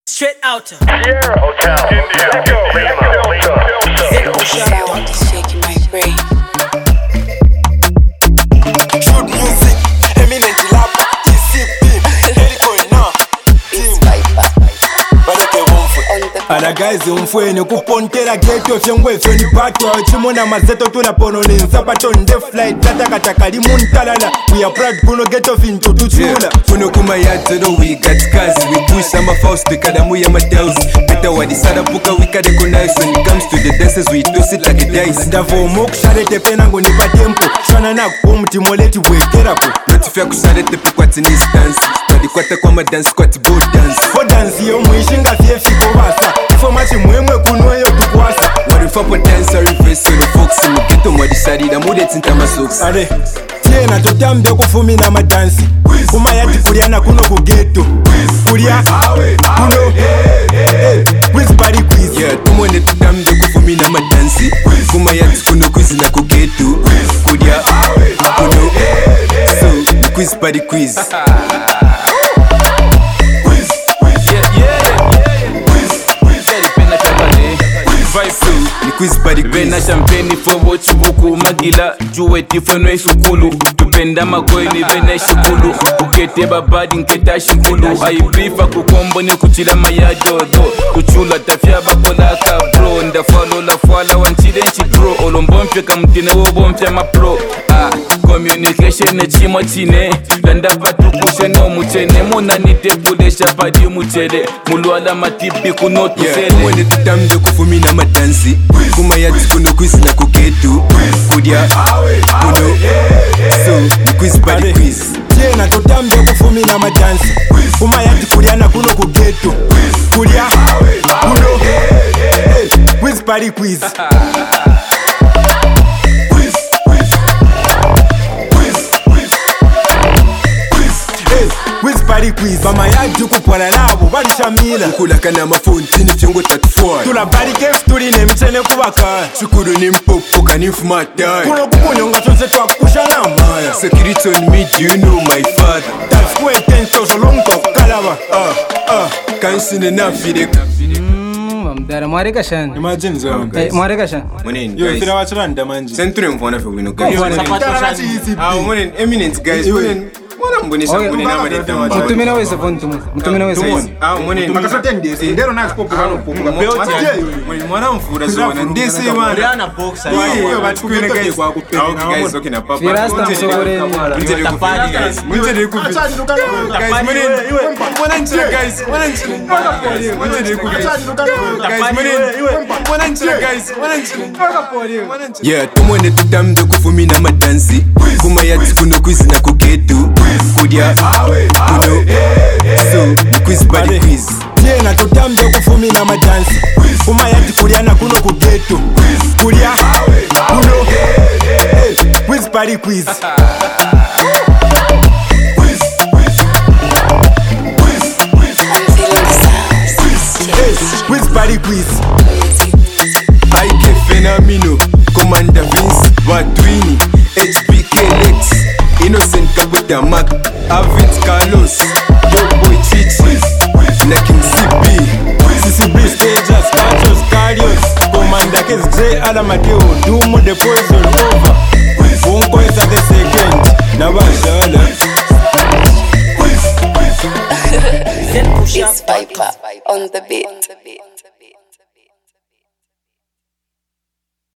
Straight out. Sierra Hotel, India, Lima. Sound is shaking my brain. Shoot music, eminent lab, ECP, Helicoina, It's Viper Baleke Womfu. on the alagazi umfweni kupontera geto fyengwefe ni patwa chimuna mazeto tunapono ni nsapato nde flight katakataka limuntalala we are proud kuno geto finto tuchula Kuno kuma yatero we got cars. We push some of us to kadamu ya madels. Better wadi sada puka we can recognize. When it comes to the dances we toss it like a dice. ndavomo kusharete penango nipa tempo shana nakupo mutimoleti bwekerapo Notifya kusarete pe kwati ni stance. Twadi kwata kwa madance kwati bo dance. fo dansi yomwishinga fyefiko basa ifo machi mwemwe kunweyo tukwasa Warifapo dance a reverse on the folks. Mugeto mwadi sharida mude tinta masocks. ale tiena totambye kufumina madansi kumayati kulyana kuno kugeto kulya kuno quiz bari quiz Yeah, tumone tutamde kufumina madansi. Kuma yati kuno quiz na kugetu. Kudia kuno. So, the quiz party quiz. The quiz party Vena quiz. champagne fobo chibuku magila juwe tifano isukulu tupenda makoini vena shikulu ukete babadi nketa shikulu aibrifa kukombo ni kuchila mayadodo kuchula tafya bakola ka bro ndafalo la fala wanchide nchi bro olombomfye kamtine wobompya mapro communication chimo chine landa patukushe no muchene muna nitebulesha padi muchele mulwala matibi kunotusele Yeah, tumone tutamde kufumina madansi. Kuma yati kuno quiz na kugetu. Kudia kuno. So, the quiz party quiz. tiena totambye kufumina madansi kumayati kulyana kuno kugeto kulya kuno quiz bari quiz quiz bari quiz bamayadi kupwala labo balishamila Kulakana mafontini fyongo tatufwara. tulabali kefu tuli nemichene kubaka Shukuru ni mpopo kanifuma tai. kuno kukunyonga tonse twakusha namaya Security on me, do you know my father? tafikuetenso solonto kalaba Kansine na fide. Mdara mwareka shan. imagine zo Mwareka shan. Munini yo guys. fira wachiranda manje Century mfona fe wino guys. Yo, Ah, munini eminent guys. Munini. Mwana mbonisha Okay. munini ama ni tamba. Mtumina wese phone tumu. Mtumina wese. Ah, munini. ndero nakupopa vanopopa Mwana mfura zona. Ndese wana. Yo, batukwene guys. Ah, okay guys, okay na papa. Firasta msogoreni. Munini kupidi guys. Munini kupidi. Guys, munini. Mwana nchira guys. Mwana nchira. Munini kupidi. Guys, munini. Mwana nchira guys. Mwana nchira. Yeah, tumone tutamde kufumina madansi. Kuma yati kuno quiz na kugetu. Kudia kuno. So, the quiz party quiz. tiena totambye kufumina madansi kumayati kulyana kuno kugeto kulya kuno quiz bari quiz I'm feeling the sounds. quiz bari quiz Ike Fenomeno, Commander Vince, Batwini, HBK Lex, Innocent Kabuta Mac, Avid Carlos, Yo Boy Chichi, na King CP. CCB stages Carlos Cardios Commander Kes J Alamateo Dumo the poison over Bongo is at the second Nabashala It's Viper on the beat.